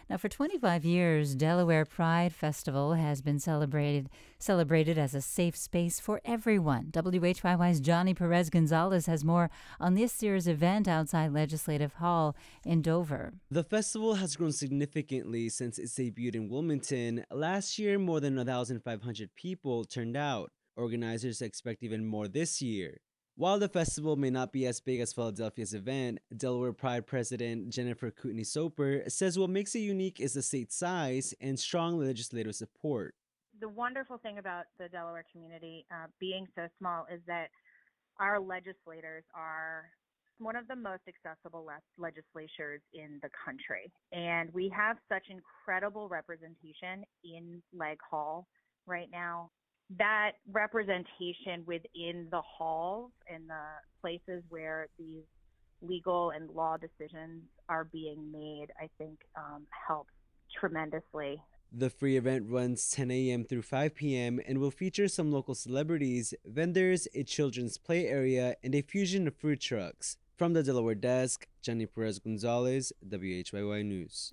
Now, for 25 years, Delaware Pride Festival has been celebrated as a safe space for everyone. WHYY's Johnny Perez Gonzalez has more on this year's event outside Legislative Hall in Dover. The festival has grown significantly since its debut in Wilmington. Last year, more than 1,500 people turned out. Organizers expect even more this year. While the festival may not be as big as Philadelphia's event, Delaware Pride President Jennifer Kootenai Soper says what makes it unique is the state size and strong legislative support. The wonderful thing about the Delaware community being so small is that our legislators are one of the most accessible legislatures in the country. And we have such incredible representation in Legg Hall right now. That representation within the halls and the places where these legal and law decisions are being made, I think helps tremendously. The free event runs 10 a.m. through 5 p.m. and will feature some local celebrities, vendors, a children's play area, and a fusion of food trucks. From the Delaware desk, Johnny Perez Gonzalez, WHYY News.